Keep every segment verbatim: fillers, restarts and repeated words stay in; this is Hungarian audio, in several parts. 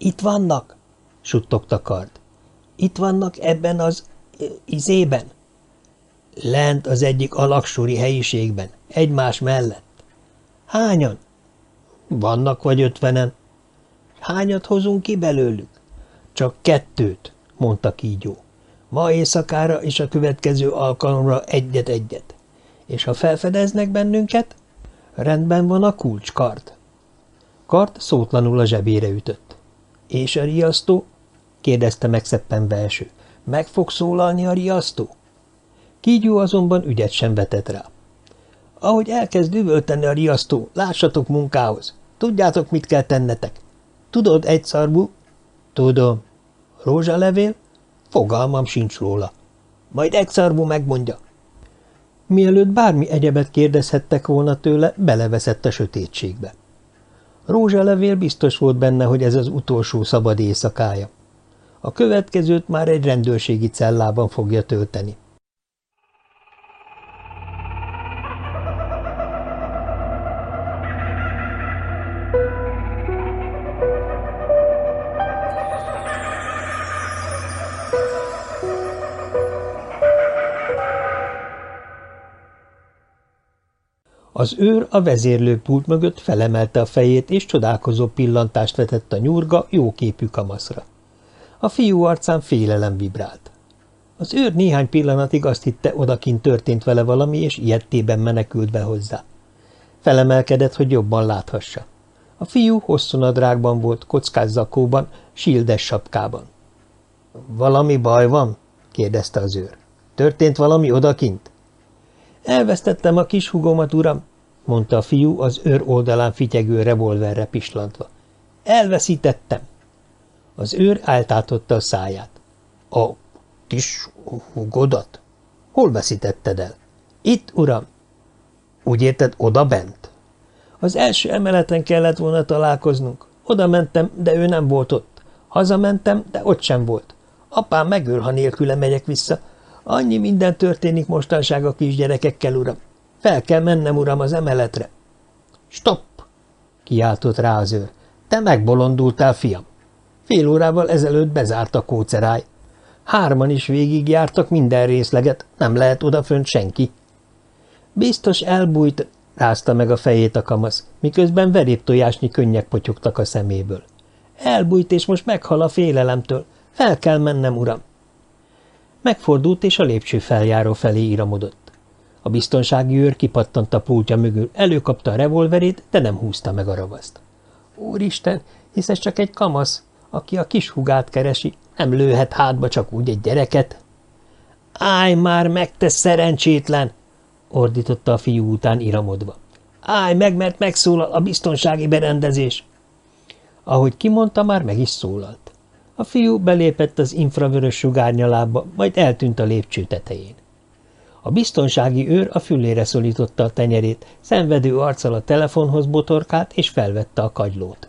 Itt vannak, suttogta Kard. Itt vannak ebben az izében. Lent az egyik alaksori helyiségben, egymás mellett. Hányan? Vannak vagy ötvenen. Hányat hozunk ki belőlük? Csak kettőt, mondta Kígyó. Ma éjszakára és a következő alkalomra egyet-egyet. És ha felfedeznek bennünket? Rendben van a kulcs, Kard. Kard szótlanul a zsebére ütött. És a riasztó? kérdezte megszeppenve Eső. Meg fog szólalni a riasztó? Kígyó azonban ügyet sem vetett rá. Ahogy elkezd üvölteni a riasztó, lássatok munkához. Tudjátok, mit kell tennetek. Tudod, egyszarvú? Tudom. Rózsalevél? Fogalmam sincs róla. Majd egyszarvú megmondja. Mielőtt bármi egyebet kérdezhettek volna tőle, beleveszett a sötétségbe. Rózsalevél biztos volt benne, hogy ez az utolsó szabad éjszakája. A következőt már egy rendőrségi cellában fogja tölteni. Az őr a vezérlőpult mögött felemelte a fejét, és csodálkozó pillantást vetett a nyurga, jóképű kamaszra. A fiú arcán félelem vibrált. Az őr néhány pillanatig azt hitte, odakint történt vele valami, és ijedtében menekült be hozzá. Felemelkedett, hogy jobban láthassa. A fiú hosszú nadrágban volt, kockás zakóban, sildes sapkában. – Valami baj van? – kérdezte az őr. – Történt valami odakint? – Elvesztettem a kis húgomat, uram, mondta a fiú az őr oldalán fityegő revolverre pislantva. Elveszítettem. Az őr áltátotta a száját. A kis húgodat? Hol veszítetted el? Itt, uram. Úgy érted, oda bent? Az első emeleten kellett volna találkoznunk. Oda mentem, de ő nem volt ott. Hazamentem, de ott sem volt. Apám megöl, ha nélküle megyek vissza. Annyi minden történik mostanság a kisgyerekekkel, uram. Fel kell mennem, uram, az emeletre. Stopp! Kiáltott rá az őr. Te megbolondultál, fiam. Fél órával ezelőtt bezárt a kóceráj. Hárman is végigjártak minden részleget, nem lehet odafönt senki. Biztos elbújt, rázta meg a fejét a kamasz, miközben veréptojásnyi könnyek potyogtak a szeméből. Elbújt, és most meghal a félelemtől. Fel kell mennem, uram. Megfordult, és a lépcső feljáró felé iramodott. A biztonsági őr kipattant a pultja mögül, előkapta a revolverét, de nem húzta meg a ravaszt. Úristen, hisz ez csak egy kamasz, aki a kis húgát keresi, nem lőhet hátba csak úgy egy gyereket. Állj már meg, te szerencsétlen! Ordította a fiú után iramodva. Állj meg, mert megszólal a biztonsági berendezés! Ahogy kimondta, már meg is szólalt. A fiú belépett az infravörös sugárnyalába, majd eltűnt a lépcső tetején. A biztonsági őr a fülére szorította a tenyerét, szenvedő arccal a telefonhoz botorkált, és felvette a kagylót.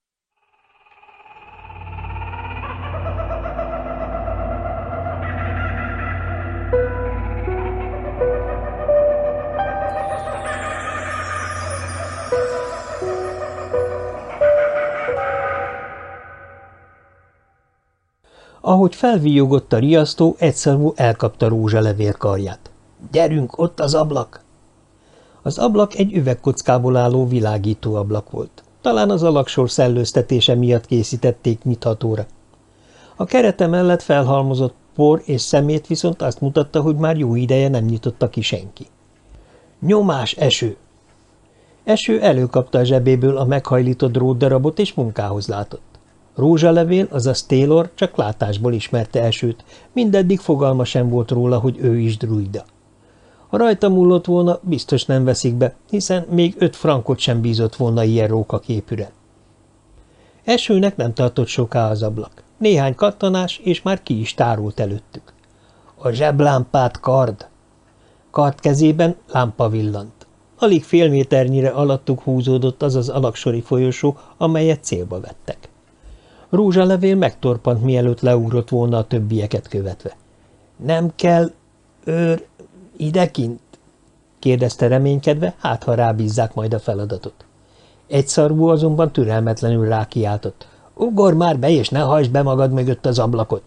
Ahogy felvíjogott a riasztó, egyszarvú elkapta Rózsalevél karját. – Gyerünk, ott az ablak! Az ablak egy üvegkockából álló világító ablak volt. Talán az alaksor szellőztetése miatt készítették nyithatóra. A kerete mellett felhalmozott por és szemét viszont azt mutatta, hogy már jó ideje nem nyitotta ki senki. – Nyomás, Eső! Eső előkapta a zsebéből a meghajlított drótdarabot, és munkához látott. Rózsalevél, azaz Taylor csak látásból ismerte Esőt, mindeddig fogalma sem volt róla, hogy ő is druida. Ha rajta múlott volna, biztos nem veszik be, hiszen még öt frankot sem bízott volna ilyen rókaképűre. Esőnek nem tartott soká az ablak. Néhány kattanás, és már ki is tárult előttük. A zseblámpát, Kard! Kard kezében lámpa villant. Alig fél méternyire alattuk húzódott az az alaksori folyosó, amelyet célba vettek. Rózsalevél megtorpant, mielőtt leugrott volna a többieket követve. – Nem kell őr idekint? – kérdezte reménykedve, hát ha rábízzák majd a feladatot. Egyszarvú azonban türelmetlenül rákiáltott. – Ugorj már be, és ne hajtsd be magad mögött az ablakot!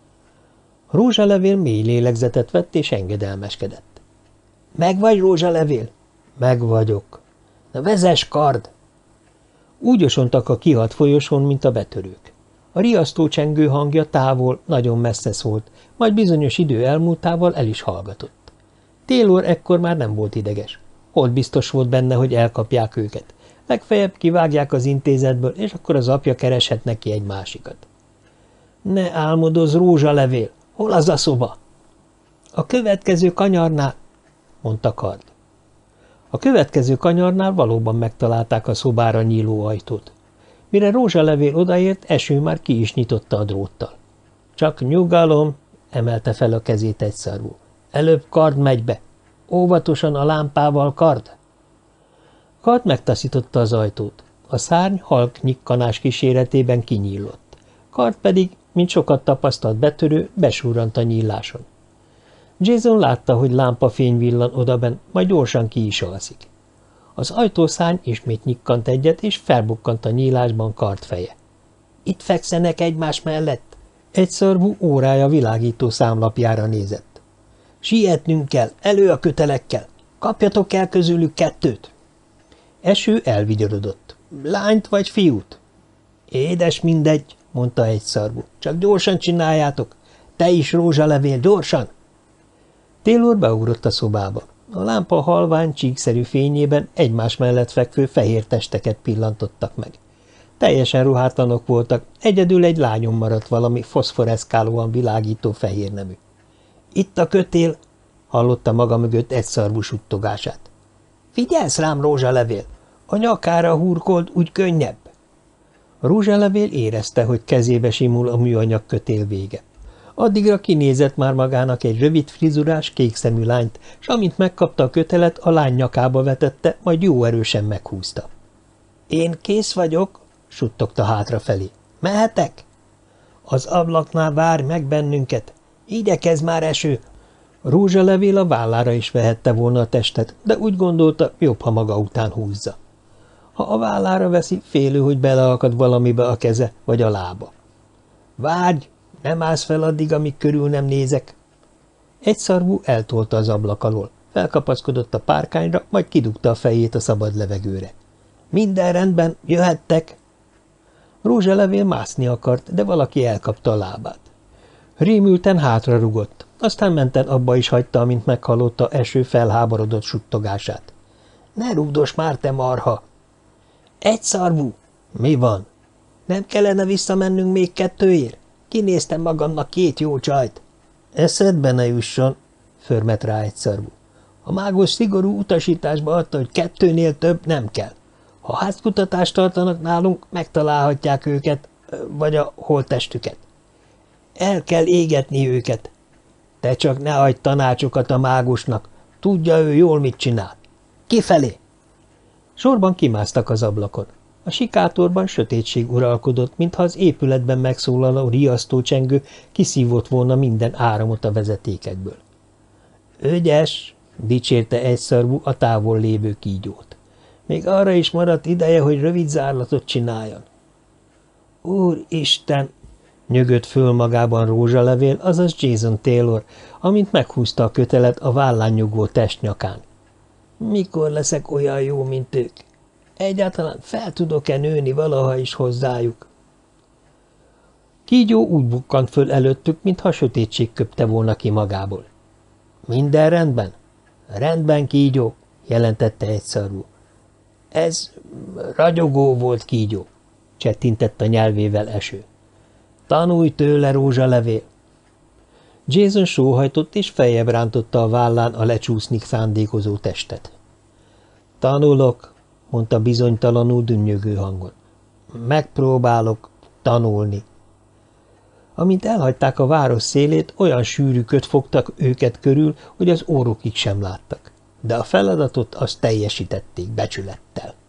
Rózsalevél mély lélegzetet vett, és engedelmeskedett. Meg vagy, Rózsalevél? Meg vagyok. Na vezess, kard! Úgy osontak a kihalt folyosón, mint a betörők. A riasztó csengő hangja távol, nagyon messze szólt, majd bizonyos idő elmúltával el is hallgatott. Taylor ekkor már nem volt ideges. Holt biztos volt benne, hogy elkapják őket. Legfeljebb kivágják az intézetből, és akkor az apja kereshet neki egy másikat. Ne álmodozz, Rózsalevél! Hol az a szoba? A következő kanyarnál, mondta Kard. A következő kanyarnál valóban megtalálták a szobára nyíló ajtót. Mire Rózsalevél odaért, Eső már ki is nyitotta a dróttal. Csak nyugalom, emelte fel a kezét egyszarvú. Előbb Kard megy be. Óvatosan a lámpával, Kard! Kard megtaszította az ajtót. A szárny halk nyikkanás kíséretében kinyílott. Kard pedig, mint sokat tapasztalt betörő, besúrrant a nyíláson. Jason látta, hogy lámpafény villan odaben, majd gyorsan ki is alszik. Az ajtószárny ismét nyikkant egyet, és felbukkant a nyílásban Kard feje. Itt fekszenek egymás mellett. Egyszarvú órája világító számlapjára nézett. Sietnünk kell, elő a kötelekkel. Kapjatok el közülük kettőt. Eső elvigyorodott. Lányt vagy fiút? Édes mindegy, mondta Egyszarvú. Csak gyorsan csináljátok. Te is, Rózsalevél, gyorsan! Taylor beugrott a szobába. A lámpa halvány, csíkszerű fényében egymás mellett fekvő fehér testeket pillantottak meg. Teljesen ruhátlanok voltak, egyedül egy lányon maradt valami foszforeszkálóan világító fehér nemű. Itt a kötél, hallotta maga mögött Egyszarvú suttogását. Figyelsz rám, Rózsalevél! A nyakára hurkold, úgy könnyebb! Rózsalevél érezte, hogy kezébe simul a műanyag kötél vége. Addigra kinézett már magának egy rövid frizurás, kékszemű lányt, s amint megkapta a kötelet, a lány nyakába vetette, majd jó erősen meghúzta. – Én kész vagyok, suttogta hátrafelé. – Mehetek? – Az ablaknál várj meg bennünket. Igyekezz már, Eső! Rózsalevél a vállára is vehette volna a testet, de úgy gondolta, jobb, ha maga után húzza. Ha a vállára veszi, félő, hogy beleakad valamibe a keze vagy a lába. – Várj! Nem állsz fel addig, amíg körül nem nézek. Egyszarvú eltolta az ablak alól, felkapaszkodott a párkányra, majd kidugta a fejét a szabad levegőre. Minden rendben, jöhettek. Rózsalevél mászni akart, de valaki elkapta a lábát. Rémülten hátra rugott, aztán menten abba is hagyta, amint meghallotta Eső felháborodott suttogását. Ne rúgdos már, te marha! Egyszarvú! Mi van? Nem kellene visszamennünk még kettőért? Kinéztem magamnak két jó csajt. Eszedbe ne jusson, förmet rá Egyszarvú. A mágos szigorú utasításba adta, hogy kettőnél több nem kell. Ha házkutatást tartanak nálunk, megtalálhatják őket, vagy a holttestüket. El kell égetni őket. Te csak ne adj tanácsokat a mágusnak, tudja ő jól, mit csinál. Kifelé! Sorban kimásztak az ablakon. A sikátorban sötétség uralkodott, mintha az épületben megszólaló riasztócsengő kiszívott volna minden áramot a vezetékekből. Ügyes, dicsérte Egyszarvú a távol lévő kígyót. Még arra is maradt ideje, hogy rövid zárlatot csináljon. Úristen, nyögött föl magában Rózsalevél, azaz Jason Taylor, amint meghúzta a kötelet a vállán nyugvó testnyakán. Mikor leszek olyan jó, mint ők? Egyáltalán fel tudok-e nőni valaha is hozzájuk? Kígyó úgy bukkant föl előttük, mintha sötétség köpte volna ki magából. Minden rendben? Rendben, Kígyó, jelentette Egyszarvú. Ez ragyogó volt, Kígyó, csettintett a nyelvével Eső. Tanulj tőle, Rózsalevél! Jason sóhajtott és feljebb rántotta a vállán a lecsúszni szándékozó testet. Tanulok, mondta bizonytalanul dünnyögő hangon. Megpróbálok tanulni. Amint elhagyták a város szélét, olyan sűrű köt fogtak őket körül, hogy az órukig sem láttak. De a feladatot azt teljesítették becsülettel.